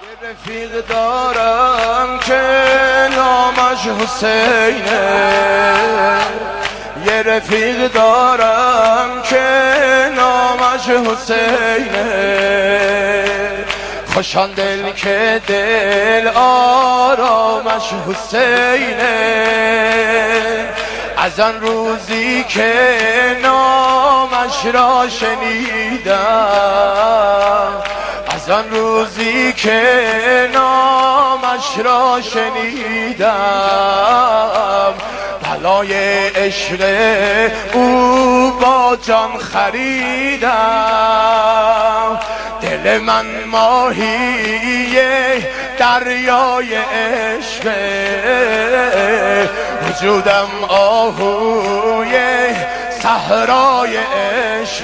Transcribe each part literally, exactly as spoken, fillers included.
رفیق دارم که نامش حسینه، یه رفیق دارم که نامش حسینه، خوشان دل که دل آرامش حسینه، از آن روزی که نامش را شنیدم، از آن روزی که نامش را شنیدم، بلای عشق او با جان خریدم. دل من ماهی دریای عشق، وجودم آهوی صحرای عشق،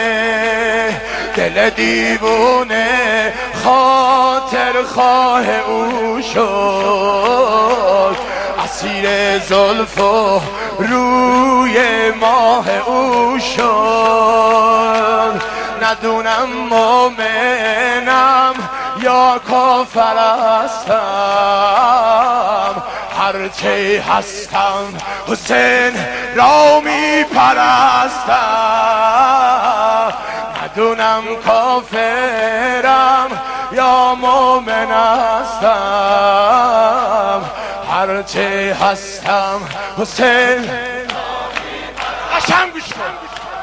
دل دیوونه خاطر خواه او شد، اسیر زلف و روی ماه او شد. ندونم مومنم یا کافر هستم، هرچه هستم حسین را می پرستم. ندونم کافرم یا مومن هستم، هرچه هستم حسین. قشنگ گوش کن.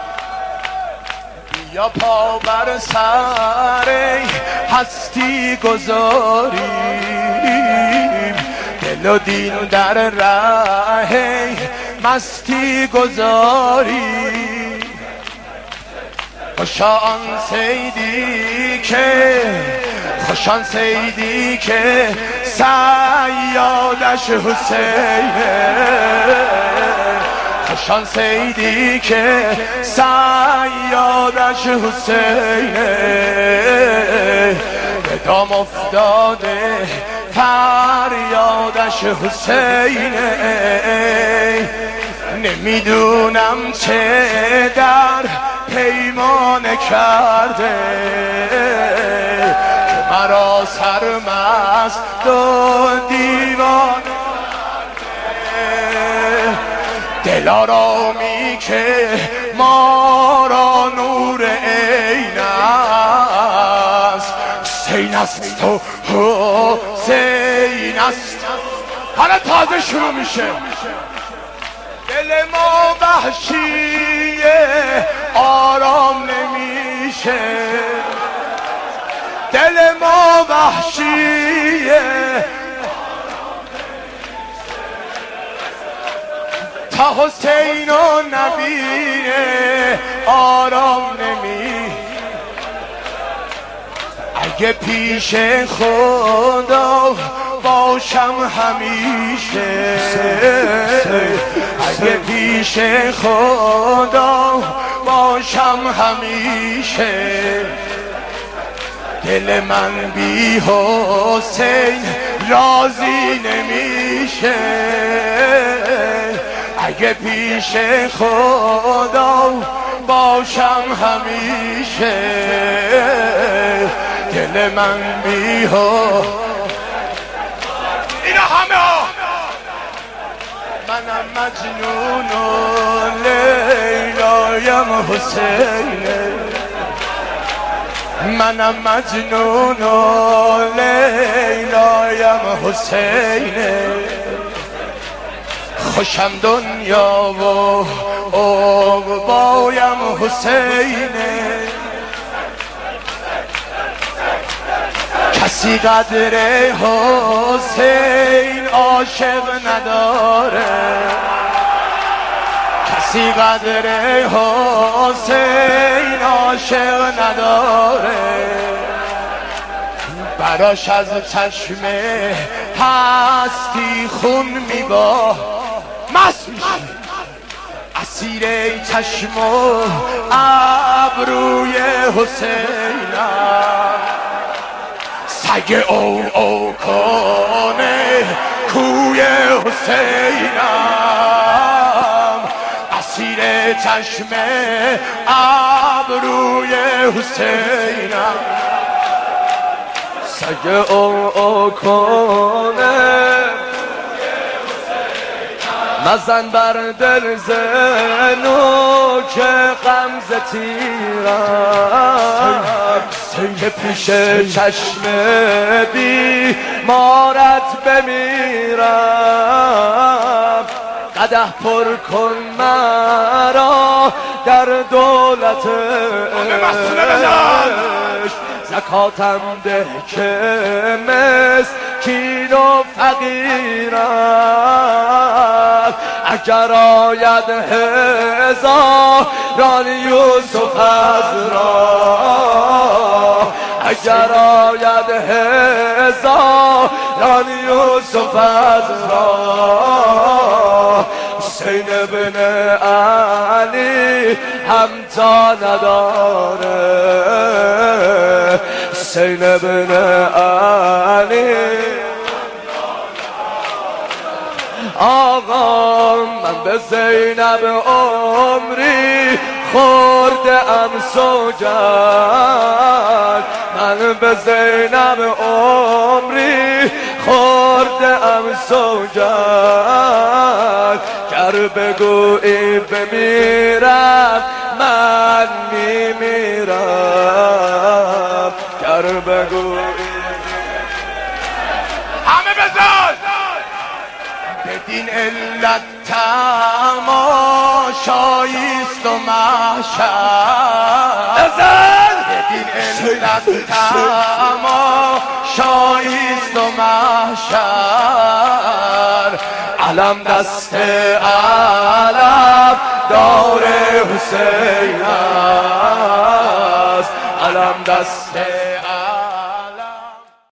بیا پا بر سر هستی گذاریم، دل و دین در ره مستی گذاریم. خوشان سیدی که خوشان سیدی که صیادش حسینه، خوشان سیدی که صیادش حسینه، به دام افتاده فریادش حسینه. نمیدونم چه در پیمانه کرده که مرا سرمست و دیوانه کرده. دلارامی که ما را نور عین است، حسین است و حسین است. حالا تازه شروع میشه. دل ما وحشیه آرام نمیشه، دل ما وحشیه تا حسین و نبیه آرام نمیشه. اگه پیش خدا باشم همیشه، اگه پیش خدا باشم همیشه، دل من بی حسین راضی نمیشه. اگه پیش خدا باشم همیشه، دل من بی حسین. اینا همه ها منم مجنون و لیلایم حسینه، منم مجنون و لیلایم حسینه. خوشم دنیا و عقبایم حسینه، کسی قدر حسین عاشق نداره، کسی قدر حسین عاشق نداره. براش از چشم هستی خون میباه، مست میشه اسیر چشم و ابروی حسینم. سگ او او کنه کوی حسینم، اسیر چشم ابروی حسینم. اگه او او کنه مزن بر دل زنو که غمزه تیرم که پیش چشم بیمارت بمیرم قدح پر کن مرا در دولتش زکاتم ده که مسکین و فقیرم اگر آید هزاران یوسف از راه اگر آید هزاران یوسف از راه حسین بن علی همتا نداره حسین بن علی آقا من به زینب عمری خورده ام سوگند من به زینب عمری خورده ام سوگند گر بگویی بمیرم من میمیرم گر بگویی همه بزن بدین علت تماشاییست و محشر بدین علت تماشاییست و محشر علم دست علم دار حسین است علم دست